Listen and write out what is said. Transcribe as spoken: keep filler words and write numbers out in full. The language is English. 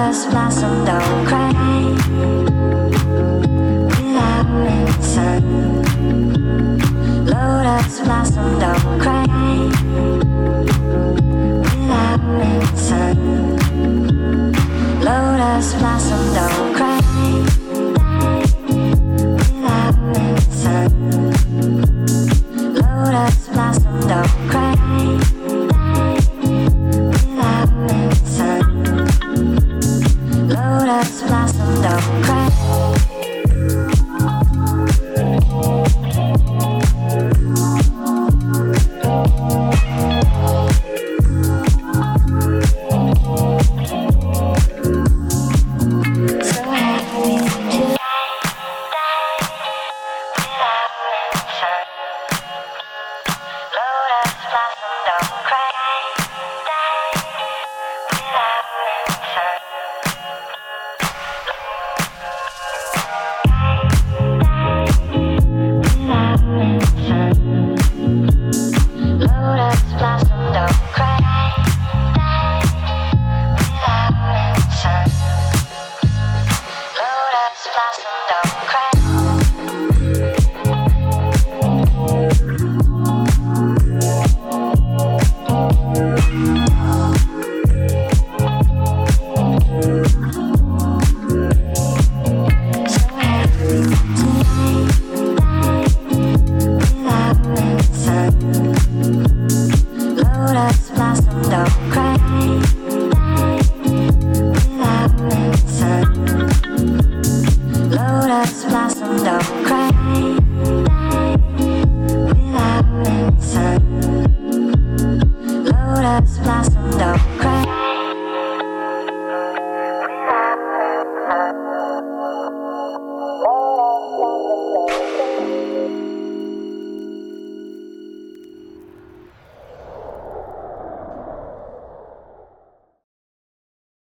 Lotus blossom don't cry without the sun. Lotus blossom don't cry without the sun. Lotus blossom don't cry without the sun. Lotus blossom don't cry without the sun. Lotus blossom don't cry.